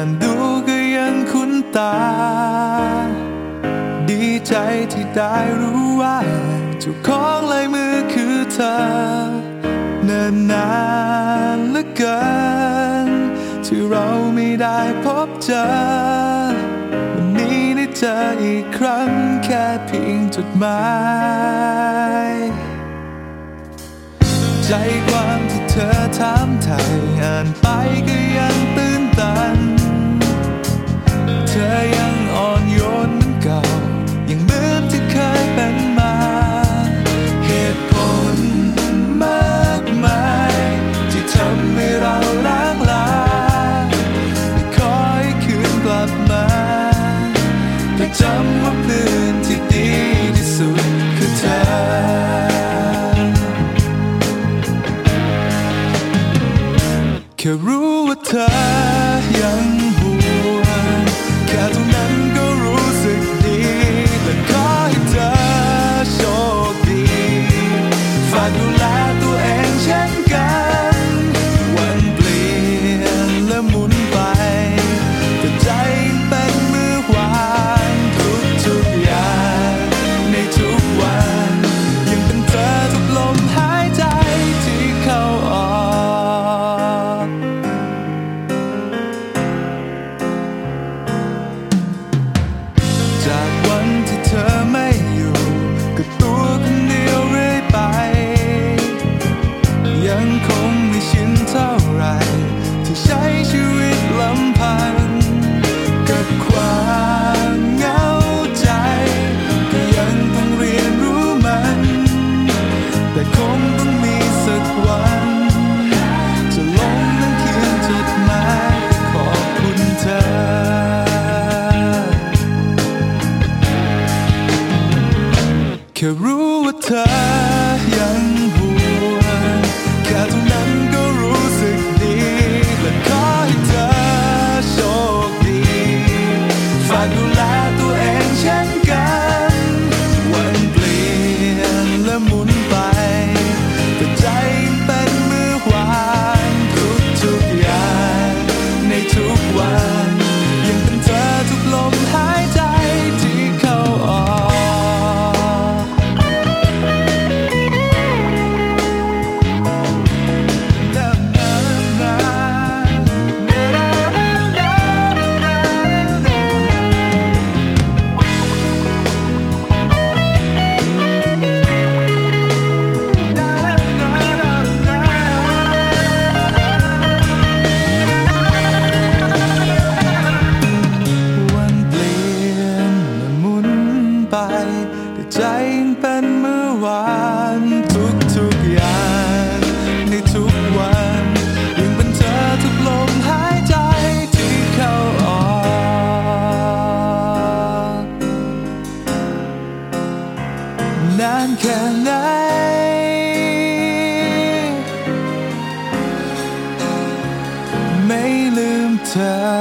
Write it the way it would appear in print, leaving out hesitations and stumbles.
านดูก็ยังคุ้นตาดีใจที่ได้รู้ว่าเจ้าของลายมือคือเธอเนิ่นนานเหลือเกินที่เราไม่ได้พบเจอวันนี้ได้เจออีกครั้งแค่เพียงจดหมายใจความที่เธอถามไถ่อ่านไปก็ยังตื่นตันเธอยังอ่อนโยนเหมือนเก่ายังเหมือนที่เคยเป็นมาเหตุผลมากมายที่ทำให้เราล้างลาไม่ขอให้คืนกลับมาแต่จำว่าเพื่อนที่ดีที่สุดคือเธอแค่รู้ว่าเธอยังห่วงแค่เท่านั้นก็รู้สึกดีและขอให้เธอโชคดีฝากดูแลตัวเองเช่นกันวันเปลี่ยนและหมุนไปแต่ใจยังเป็นมือวางทุกอย่างในทุกวันยังเป็นเธอทุกลมหายใจที่เข้าออกจากวันที่เธอไม่อยู่ก็ตัวคนเดียวเรื่อยไปยังคงไม่ชินเท่าไรที่ใช้ชีวิตลำพังกับความเหงาใจก็ยังต้องเรียนรู้มันแต่คงต้องมีสักวันจะลงนั่งเขียนจดหมายขอบคุณเธอแค่รู้ว่าเธอยังห่วงแค่เท่านั้นก็รู้สึกดีและขอให้เธอโชคดีฝากดูแลตัวเองเช่นกันวันเปลี่ยนและหมุนไปแต่ใจยังเป็นมือวางทุกอย่างในทุกวันยังเป็นเธอทุกลมหายใจที่เข้าออกวันเปลี่ยนและหมุนไปแต่ใจยังเป็นมือวางทุกอย่างในทุกวันยังเป็นเธอทุกลมหายใจที่เข้าออกนานแค่ไหนไม่ลืมเธอ